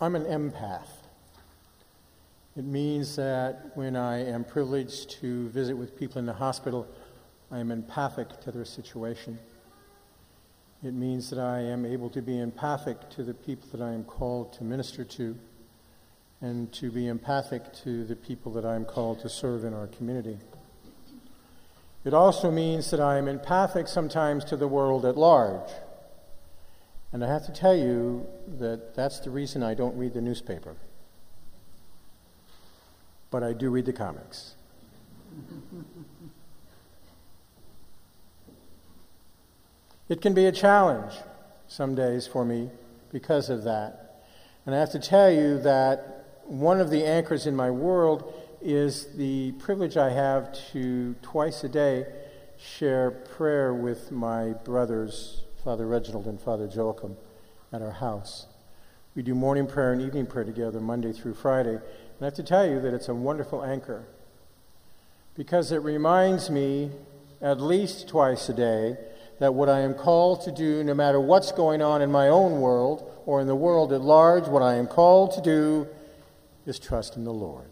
I'm an empath. It means that when I am privileged to visit with people in the hospital, I am empathic to their situation. It means that I am able to be empathic to the people that I am called to minister to, and to be empathic to the people that I am called to serve in our community. It also means that I am empathic sometimes to the world at large. And I have to tell you that that's the reason I don't read the newspaper. But I do read the comics. It can be a challenge some days for me because of that. And I have to tell you that one of the anchors in my world is the privilege I have to twice a day share prayer with my brothers, Father Reginald and Father Joachim, at our house. We do morning prayer and evening prayer together Monday through Friday. And I have to tell you that it's a wonderful anchor because it reminds me at least twice a day that what I am called to do, no matter what's going on in my own world or in the world at large, what I am called to do is trust in the Lord.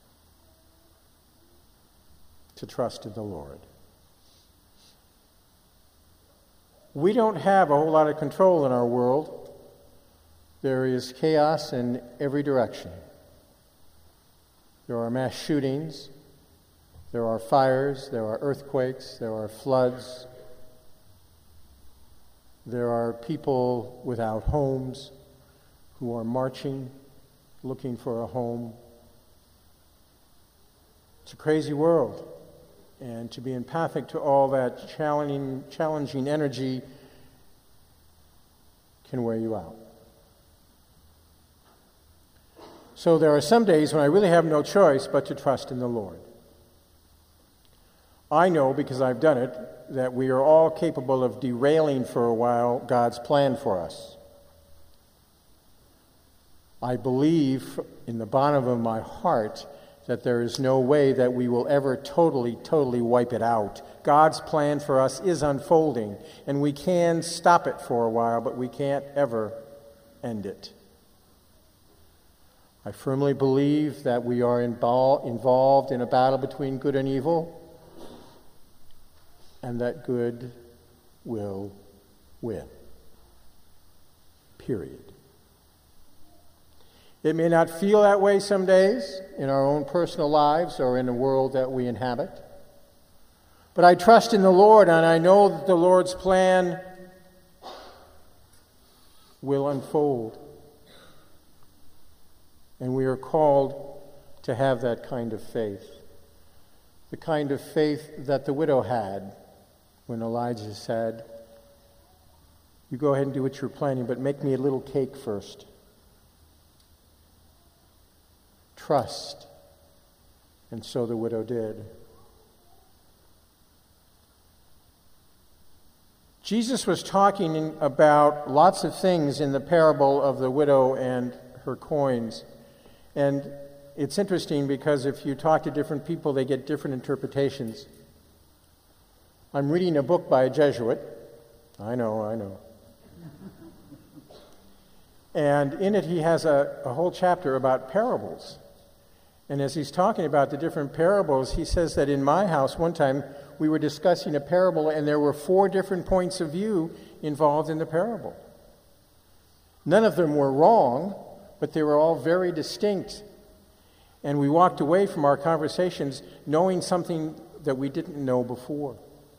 To trust in the Lord. We don't have a whole lot of control in our world. There is chaos in every direction. There are mass shootings. There are fires. There are earthquakes. There are floods. There are people without homes who are marching, looking for a home. It's a crazy world. And to be empathic to all that challenging energy can wear you out. So there are some days when I really have no choice but to trust in the Lord. I know, because I've done it, that we are all capable of derailing for a while God's plan for us. I believe in the bottom of my heart that there is no way that we will ever totally wipe it out. God's plan for us is unfolding, and we can stop it for a while, but we can't ever end it. I firmly believe that we are involved in a battle between good and evil, and that good will win. Period. It may not feel that way some days in our own personal lives or in the world that we inhabit. But I trust in the Lord, and I know that the Lord's plan will unfold. And we are called to have that kind of faith. The kind of faith that the widow had when Elijah said, "You go ahead and do what you're planning, but make me a little cake first." Trust. And so the widow did. Jesus was talking about lots of things in the parable of the widow and her coins. And it's interesting because if you talk to different people, they get different interpretations. I'm reading a book by a Jesuit. I know. And in it he has a whole chapter about parables. And as he's talking about the different parables, he says that in my house one time we were discussing a parable and there were 4 different points of view involved in the parable. None of them were wrong, but they were all very distinct. And we walked away from our conversations knowing something that we didn't know before.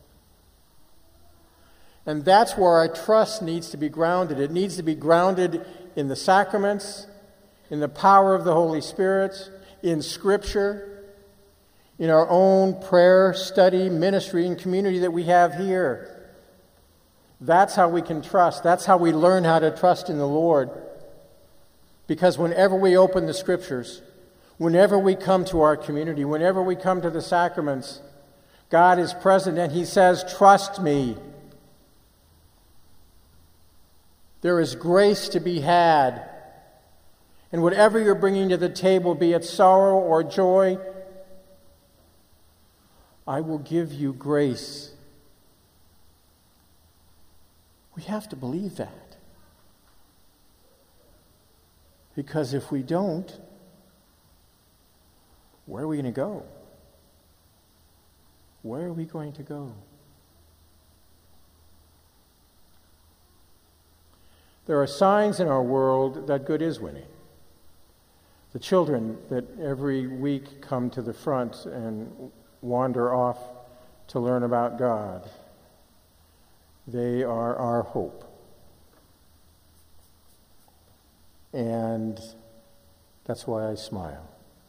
And that's where our trust needs to be grounded. It needs to be grounded in the sacraments, in the power of the Holy Spirit, in Scripture, in our own prayer, study, ministry, and community that we have here. That's how we can trust. That's how we learn how to trust in the Lord. Because whenever we open the Scriptures, whenever we come to our community, whenever we come to the sacraments, God is present and He says, "Trust me." There is grace to be had. And whatever you're bringing to the table, be it sorrow or joy, I will give you grace. We have to believe that. Because if we don't, where are we going to go? Where are we going to go? There are signs in our world that good is winning. The children that every week come to the front and wander off to learn about God, they are our hope. And that's why I smile.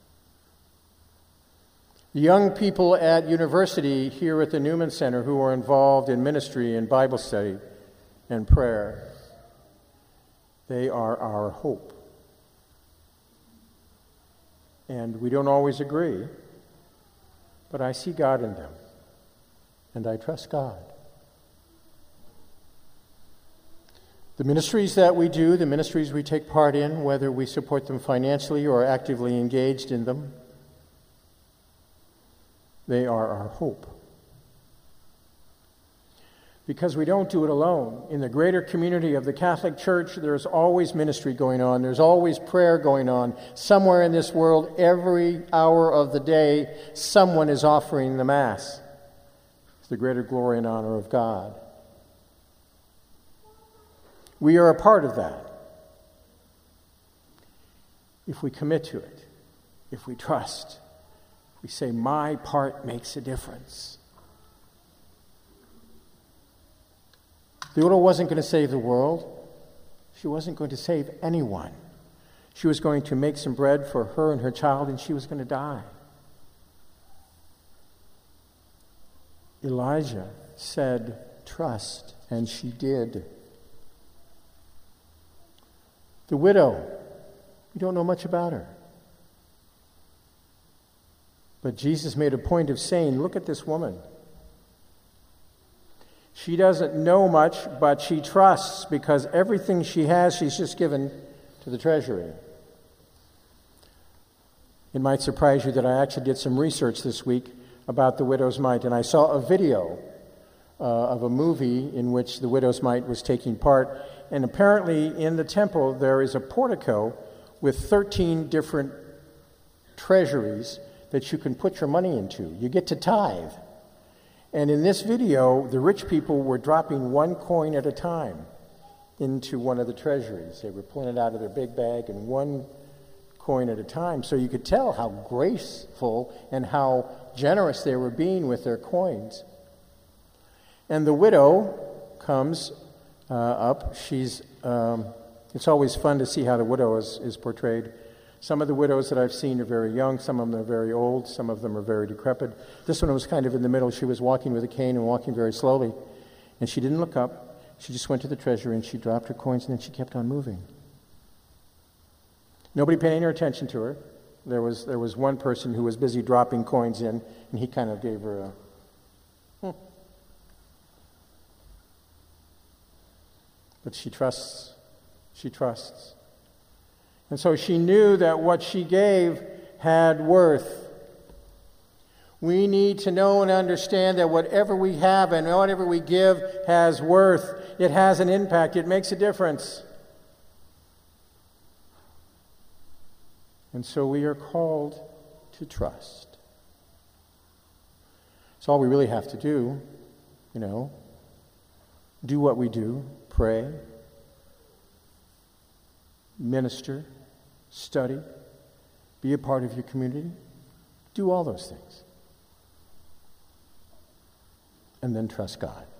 The young people at university here at the Newman Center who are involved in ministry and Bible study and prayer, they are our hope. And we don't always agree, but I see God in them, and I trust God. The ministries that we do, the ministries we take part in, whether we support them financially or are actively engaged in them, they are our hope. Because we don't do it alone. In the greater community of the Catholic Church, there's always ministry going on. There's always prayer going on. Somewhere in this world, every hour of the day, someone is offering the Mass for the greater glory and honor of God. We are a part of that. If we commit to it, if we trust, we say, my part makes a difference. The widow wasn't going to save the world. She wasn't going to save anyone. She was going to make some bread for her and her child, and she was going to die. Elijah said, trust, and she did. The widow, we don't know much about her. But Jesus made a point of saying, look at this woman. She doesn't know much, but she trusts because everything she has, she's just given to the treasury. It might surprise you that I actually did some research this week about the widow's mite, and I saw a video of a movie in which the widow's mite was taking part. And apparently in the temple there is a portico with 13 different treasuries that you can put your money into. You get to tithe. And in this video, the rich people were dropping one coin at a time into one of the treasuries. They were pulling it out of their big bag and one coin at a time. So you could tell how graceful and how generous they were being with their coins. And the widow comes up. She's it's always fun to see how the widow is portrayed. Some of the widows that I've seen are very young, some of them are very old, some of them are very decrepit. This one was kind of in the middle. She was walking with a cane and walking very slowly. And she didn't look up. She just went to the treasury and she dropped her coins and then she kept on moving. Nobody paid any attention to her. There was one person who was busy dropping coins in, and he kind of gave her a... But she trusts. She trusts. And so she knew that what she gave had worth. We need to know and understand that whatever we have and whatever we give has worth. It has an impact. It makes a difference. And so we are called to trust. It's all we really have to do, do what we do, pray, minister, study, be a part of your community, do all those things. And then trust God.